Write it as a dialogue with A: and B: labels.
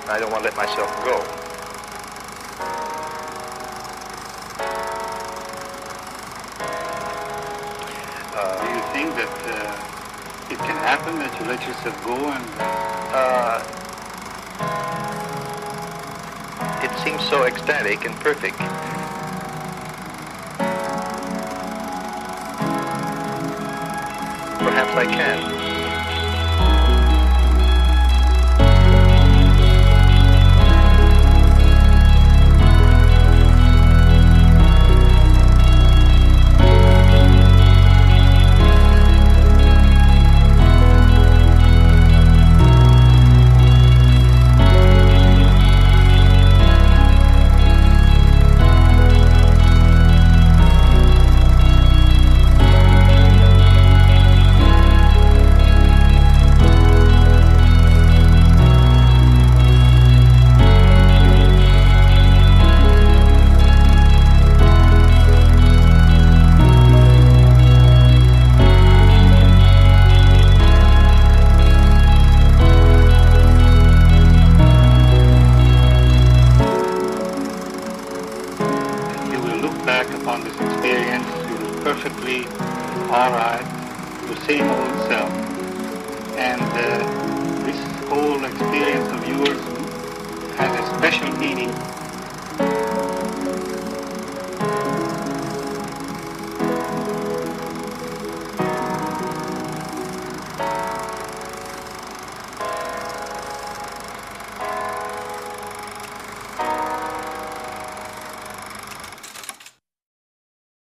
A: and I don't want to let myself go.
B: Do you think that it can happen that you let yourself go and...
A: It seems so ecstatic and perfect. Perhaps I can.
B: Back upon this experience, you were perfectly alright, your same old self, and this whole experience of yours has a special meaning